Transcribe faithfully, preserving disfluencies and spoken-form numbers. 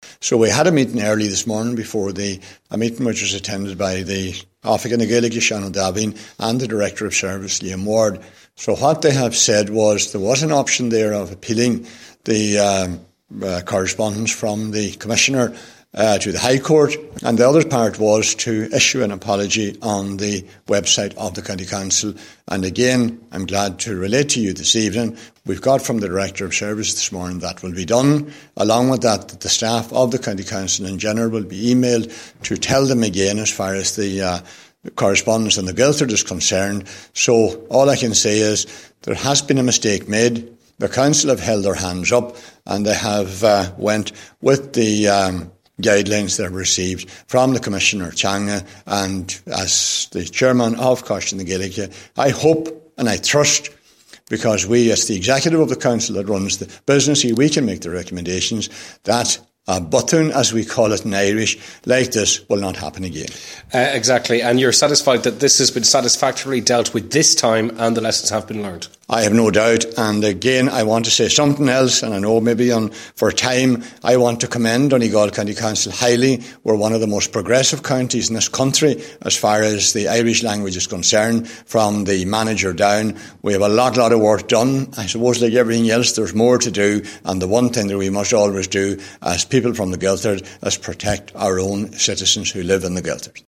So we had a meeting early this morning before the a meeting which was attended by the África na Gaeilge, Shannon Davin, and the Director of Service, Liam Ward. So what they have said was there was an option there of appealing the um, uh, correspondence from the Commissioner uh, to the High Court, and the other part was to issue an apology on the website of the County Council. And again, I'm glad to relate to you this evening, we've got from the Director of Service this morning that will be done. Along with that, that the staff of the County Council in general will be emailed to tell them again as far as the uh, The correspondence on the Gilthard is concerned. So all I can say is there has been a mistake made. The council have held their hands up, and they have uh, went with the um, guidelines they have received from the Commissioner Changa. And as the chairman of Coistin na Gaeilge, I hope and I trust, because we as the executive of the council that runs the business here, we can make the recommendations that a button, as we call it in Irish, like this will not happen again. Uh, exactly. And you're satisfied that this has been satisfactorily dealt with this time and the lessons have been learned? I have no doubt. And again, I want to say something else, and I know maybe on for time, I want to commend Donegal County Council highly. We're one of the most progressive counties in this country as far as the Irish language is concerned, from the manager down. We have a lot, lot of work done. I suppose like everything else, there's more to do. And the one thing that we must always do as people from the Gilthard is protect our own citizens who live in the Gilthard.